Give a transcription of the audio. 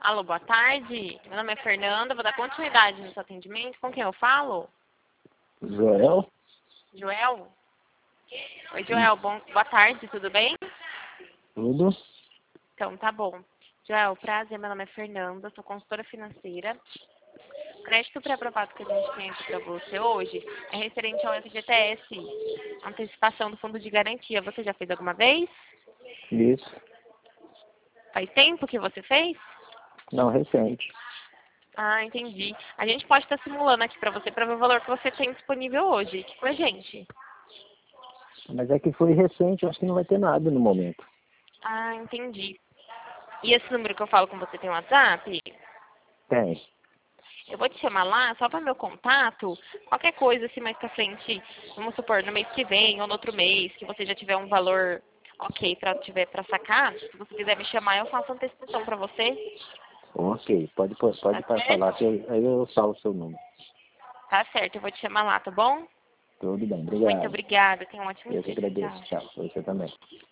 Alô, boa tarde. Meu nome é Fernanda, vou dar continuidade no seu atendimento. Com quem eu falo? Joel? Joel? Oi, Joel. Boa tarde, tudo bem? Tudo? Então, tá bom. Joel, prazer, meu nome é Fernanda, sou consultora financeira. O crédito pré-aprovado que a gente tem aqui para você hoje é referente ao FGTS, antecipação do fundo de garantia. Você já fez alguma vez? Isso. Faz tempo que você fez? Não, recente. Ah, entendi. A gente pode estar simulando aqui para você ver o valor que você tem disponível hoje aqui com a gente. Mas é que foi recente, acho que não vai ter nada no momento. Ah, entendi. E esse número que eu falo com você tem WhatsApp? Tem. Eu vou te chamar lá só para meu contato. Qualquer coisa, assim, mais pra frente, vamos supor, no mês que vem ou no outro mês, que você já tiver um valor ok para sacar, se você quiser me chamar, eu faço antecipação para você. Ok, pode Tá falar certo? que aí eu salvo o seu número. Tá certo, eu vou te chamar lá, tá bom? Tudo bem, Muito obrigado. obrigada. Tenha um ótimo Eu que dia. Tchau, agradeço. tchau. Tchau, você também.